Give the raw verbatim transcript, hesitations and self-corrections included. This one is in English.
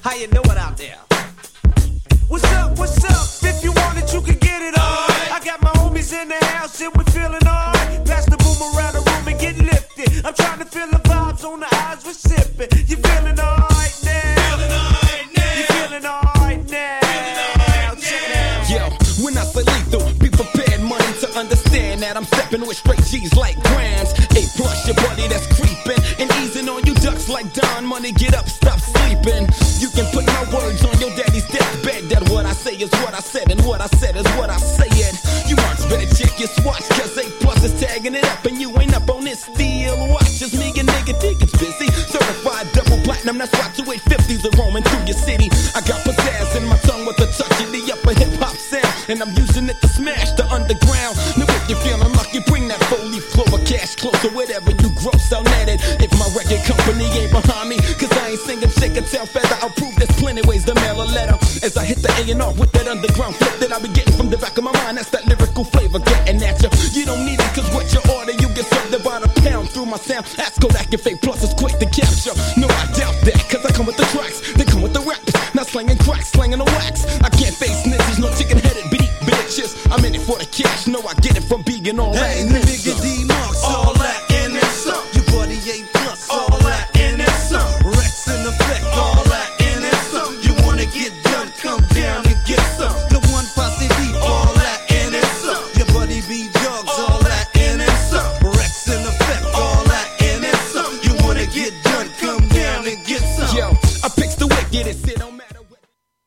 How you doing out there? What's up, what's up? If you want it, you can get it on. I got my homies in the house and we feeling alright. Pass the boom around the room and get lifted. I'm trying to feel the vibes on the eyes we're sipping. You feeling alright now? Feeling alright now. You feeling alright now? Feeling alright now. Yo, when I say lethal, be prepared, money, to understand that I'm stepping with straight G's like grams. A plus your buddy that's creeping and easing on you ducks like Don Money. Get up, stop sleeping. You can put my words on your daddy's deathbed. That what I say is what I said, and what I said is what I say it. You marks better check your swatch, cause A plus is tagging it up, and you ain't up on this steel watch. Just me and nigga think it's busy. Certified double platinum, that's why two eight fifties are roaming through your city. I got pizzazz in my tongue with a touch of the upper hip hop sound, and I'm using it to smash the underground. Now if you're feeling lucky, bring that four-leaf clover cash closer, whatever you gross, I'll net it. If my record company ain't behind me, cause I ain't singing shake a tail feather, I'll prove there's plenty ways to mail a letter. As I hit the A and R with that underground flip that I be getting from the back of my mind, that's that lyrical flavor getting at you. You don't need it, cause what you order, you get served about a pound through my sound. Ask Kodak if A plus is quick to capture. No, I doubt that, cause I come with the tracks, they come with the raps. Not slanging cracks, slanging the wax. I can't face niggas, no chicken-headed beat bitches. I'm in it for the cash, no, I get it from being all hey, that. nigga D